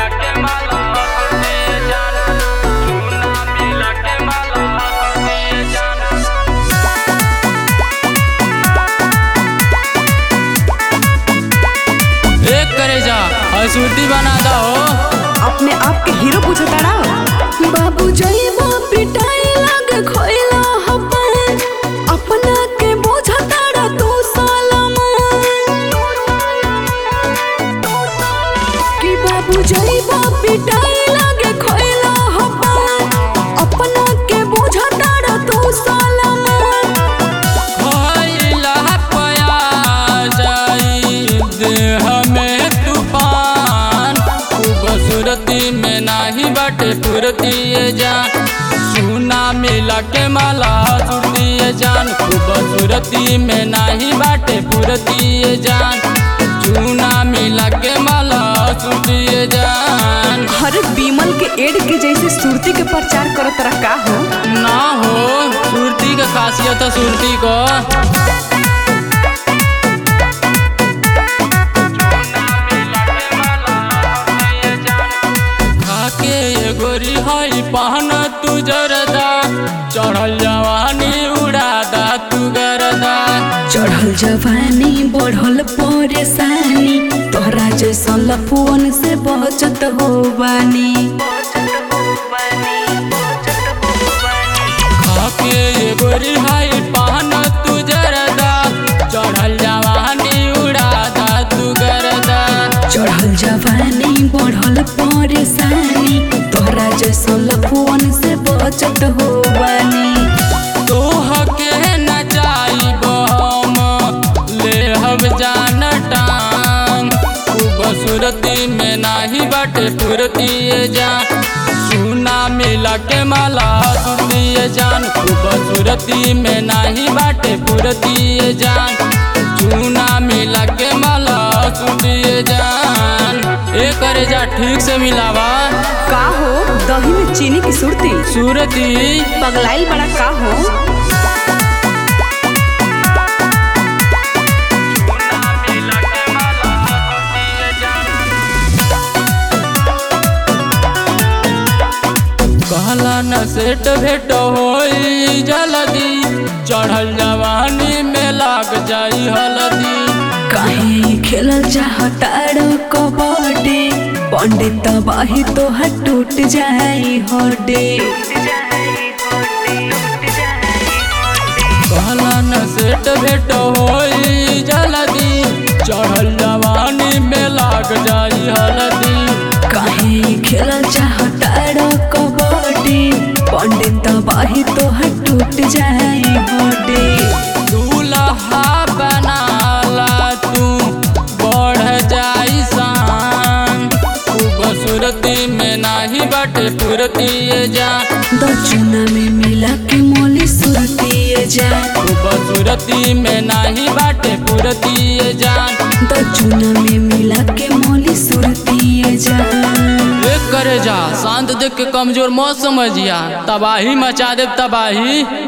के माला दिए जान, चूना मिला के माला दिए जान। एक करे जा हसूती बना दो, अपने आप के हीरो पूछता ना। बाबू जइबो पिटाई लागे खोइला हपन, अपना के बोझता रा तू सालमन। कि बाबू जइबो पिटाई लागे खोइला हपन, अपना के बोझता रा तू सालमन। खोइला पया जाई देह में तूफान, खूबसूरती में नाही बाटे फुरती जान, चूना मिला के माला सुरती जान। खूबसूरती में नाही बाटे फुरती जान, चूना मिला के माला सुरती जान। हर बीमल के एड के जैसे सुरती के प्रचार करत रहा का हो ना हो, सुरती का खासियत है सुरती को। गोरी हई पहन तू जरदा, चढ़ल जवानी उड़ादा तू गरदा। चढ़ल जवानी बढ़ल परेशानी, तोहरा जैसा लफुअन से बचत हो बानी। खाके ये गोरी हई पहन तू जरदा, चढ़ल जवानी उड़ादा तू गरदा। चढ़ल जवानी बढ़ल परेशानी, तोहरा जैसा लफुअन से बचत हो बानी। तोह के नचाइब हम लेहब जान टांग, खूबसूरती में नाही बाटे फुरती जान, चूना मिला के माला सुरती जान। खूबसूरती में नाही बाटे फुरती जान, चूना मिला के माला सुरती जान। ए करे जा ठीक से मिलावा का हो दही में चीनी की सुरती, सूरती पगलाइल बड़ा का हो। कहला न सेट भेट होई जल्दी, चढ़ल जवानी में लाग जाई हल्दी। काहे खेलल चाहताड़ कबड्डी, पंडित तबाही तोहर टूट जाई हड्डी। कहला न सेट भेट होई जल्दी, चढ़ल जवानी में लाग जाई हल्दी। काहे खेलल चाहताड़ कबड्डी, पंडित तबाही तोहर टूट जाई हड्डी। दूल्हा बनाला तू बढ़ जाई शान, खूबसूरती में नाही बाटे फुरती जान। दचुना में मिला के मोली सुरती जान, खूबसूरती में नाही बाटे फुरती जान। दचुना में मिला के मोली सुरती जान। एक करे जा शांत देख के कमजोर मत समझिया, तबाही मचा दे तबाही।